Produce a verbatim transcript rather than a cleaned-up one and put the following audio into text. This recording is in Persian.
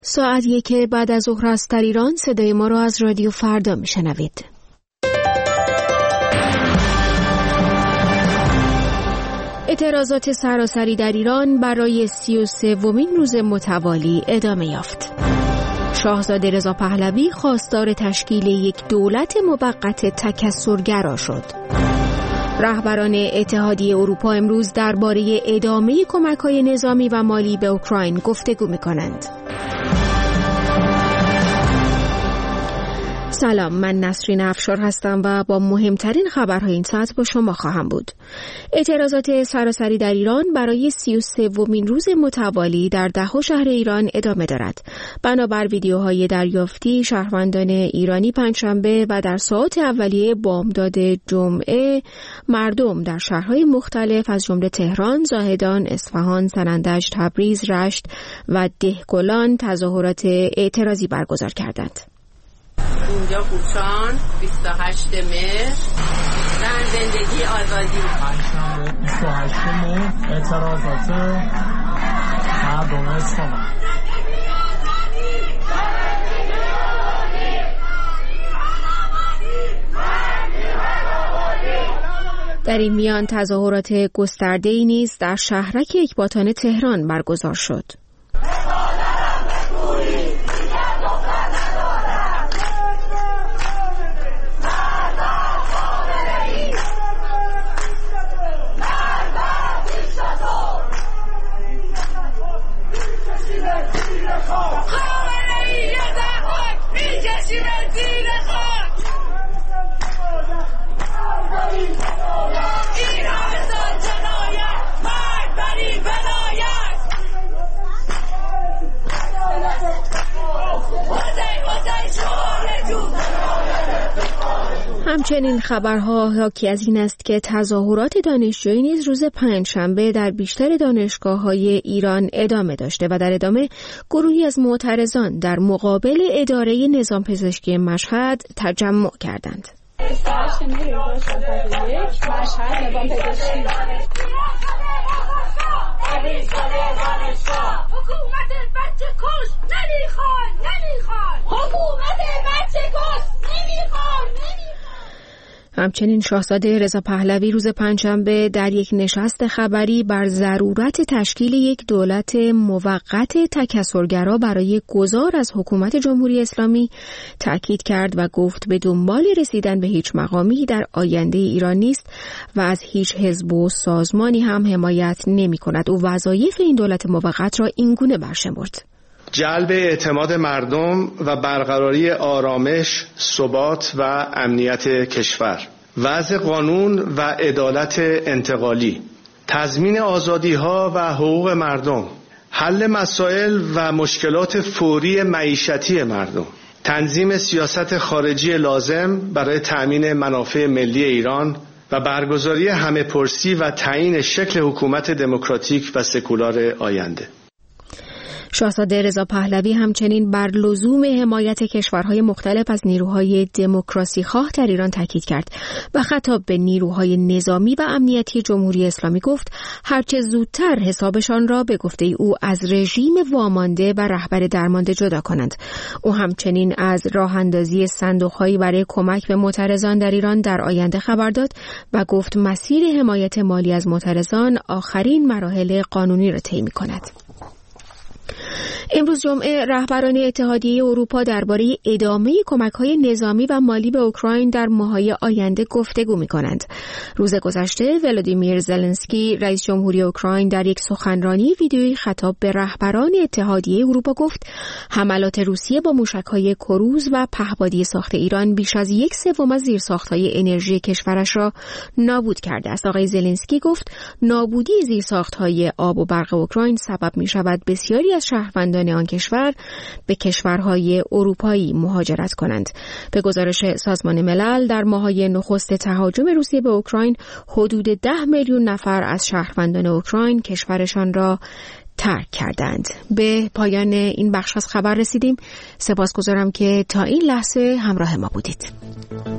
ساعت یک بعد از ظهر است در ایران. صدای ما را از رادیو فردا میشنوید. اعتراضات سراسری در ایران برای سی و سومین روز متوالی ادامه یافت. شاهزاده رضا پهلوی خواستار تشکیل یک دولت موقت تکثرگرا شد. رهبران اتحادیه اروپا امروز درباره ادامه کمک‌های نظامی و مالی به اوکراین گفتگو می‌کنند. سلام، من نسرین افشار هستم و با مهمترین خبرهای این ساعت با شما خواهم بود. اعتراضات سراسری در ایران برای سی و سومین روز متوالی در ده‌ها شهر ایران ادامه دارد. بنابر ویدیوهای دریافتی، شهروندان ایرانی پنجشنبه و در ساعات اولیه بامداد جمعه مردم در شهرهای مختلف از جمله تهران، زاهدان، اصفهان، سنندج، تبریز، رشت و دهقلان تظاهرات اعتراضی برگزار کردند. اینجا قوشان بیست و هشت مهر زن زندگی آزادی. پنجشنبه بیست و هشت مهر اعتراضات مردم اصفهان. در این میان تظاهرات گسترده‌ای نیز در شهرک اکباتان تهران برگزار شد. همچنین خبرها حاکی از این است که تظاهرات دانشجویی نیز روز پنجشنبه در بیشتر دانشگاه‌های ایران ادامه داشته و در ادامه گروهی از معترضان در مقابل اداره نظام پزشکی مشهد تجمع کردند. حکومت بچه کش نمیخواد نمیخواد حکومت بچه کش نمیخواد نمیخواد. همچنین شاهزاده رضا پهلوی روز پنجشنبه در یک نشست خبری بر ضرورت تشکیل یک دولت موقت تکثرگرا برای گذار از حکومت جمهوری اسلامی تاکید کرد و گفت به دنبال رسیدن به هیچ مقامی در آینده ایران نیست و از هیچ حزب و سازمانی هم حمایت نمی کند. او وظایف این دولت موقت را اینگونه برشمرد: جلب اعتماد مردم و برقراری آرامش، ثبات و امنیت کشور، وضع قانون و عدالت انتقالی، تضمین آزادی‌ها و حقوق مردم، حل مسائل و مشکلات فوری معیشتی مردم، تنظیم سیاست خارجی لازم برای تأمین منافع ملی ایران و برگزاری همه‌پرسی و تعیین شکل حکومت دموکراتیک و سکولار آینده. شاهزاده رضا پهلوی همچنین بر لزوم حمایت کشورهای مختلف از نیروهای دموکراسی خواه در ایران تاکید کرد و خطاب به نیروهای نظامی و امنیتی جمهوری اسلامی گفت هرچه زودتر حسابشان را به گفته او از رژیم وامانده و رهبر درمانده جدا کنند. او همچنین از راه اندازی صندوق‌هایی برای کمک به معترضان در ایران در آینده خبر داد و گفت مسیر حمایت مالی از معترضان آخرین مراحل قانونی را طی می‌کند. امروز جمعه رهبران اتحادیه اروپا درباره ادامه کمک‌های نظامی و مالی به اوکراین در ماه‌های آینده گفتگو می‌کنند. روز گذشته ولادیمیر زلنسکی رئیس جمهوری اوکراین در یک سخنرانی ویدیویی خطاب به رهبران اتحادیه اروپا گفت حملات روسیه با موشک‌های کروز و پهپادی ساخت ایران بیش از یک سوم از زیرساخت‌های انرژی کشورش را نابود کرده است. آقای زلنسکی گفت نابودی زیرساخت‌های آب و برق اوکراین سبب می‌شود بسیاری از شهروندان آن کشور به کشورهای اروپایی مهاجرت کنند. به گزارش سازمان ملل در ماه‌های نخست تهاجم روسیه به اوکراین حدود ده میلیون نفر از شهروندان اوکراین کشورشان را ترک کردند. به پایان این بخش از خبر رسیدیم. سپاسگزارم که تا این لحظه همراه ما بودید.